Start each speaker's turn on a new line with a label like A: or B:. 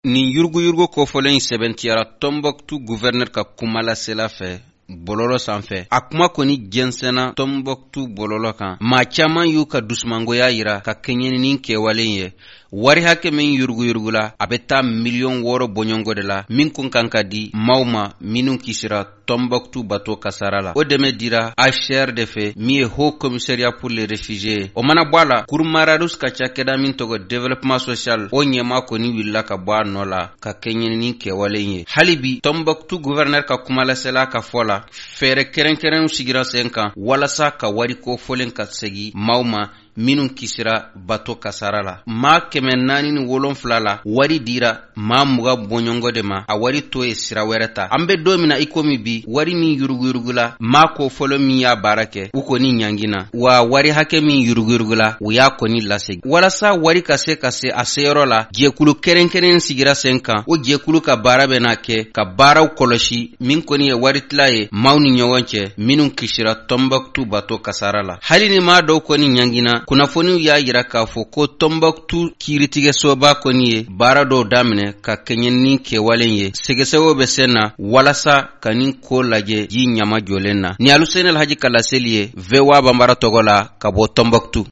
A: Ni yurgu ko folen sebentiyara Tombouctou gouverneur ka kumala sela fɛ bololo sanfɛ a kuma kɔni jɛnsɛnna Tombouctou bololo kan maa caman y'u ka dusumangoya yira ka kɛɲɛni kɛwalen ye wari hakɛ min yurugula a bɛ taa miliyɔn 6 bɔɲɔngo de la min kun kan ka di maaw ma minnu kisira Tombouctou bato kasara la o dɛmɛ dira HCR de fɛ min ye Haut Commissariat pour les Réfugiés o mana bɔ a la Kurmararus ka cakɛda min tɔgɔ Développement Social o ɲɛma kɔni wulila ka bɔ a nɔ la ka kɛɲɛni kɛwalen ye hali bi Tombouctou gouverneur ka kumalasela ka fɔ la fɛɛrɛ kɛrɛnkɛrɛnw sigira sen kan walasa ka wari kofɔlen ka segi maaw ma minnu kisira bato kasara la maa 407 la wari dira maa 20 bɔɲɔngo de ma a wari to ye sira wɛrɛ ta an bɛ don min na i komi bi wari min yuruguyurugula maa kofɔlɔ min y'a baara kɛ u kɔni ɲangina wa wari hakɛ min yuruguyurugula u y'a kɔni lasegi walasa wari ka se a seyɔrɔ la jɛkulu kɛrɛnkɛrɛn sigira sen kan o jɛkulu ka baara bɛna kɛ ka baaraw kɔlɔsi min kɔni ye wari tila ye maaw ni ɲɔgɔn cɛ minnu kisira Tombouctou bato kasara la hali ni maa dɔw kɔni ɲangina kunnafoniw y'a yira k'a fɔ ko Tombouctou kiiritigɛsoba kɔni ye baara dɔw daminɛ ka kɛɲɛni kɛwalen ye sɛgɛsɛgɛw bɛ sen na walasa ka nin ko lajɛ ji ɲama jɔlen na ni Aluseni Alhaji Kalaseli ye VOA Bambara tɔgɔ la ka bɔ Tombouctou.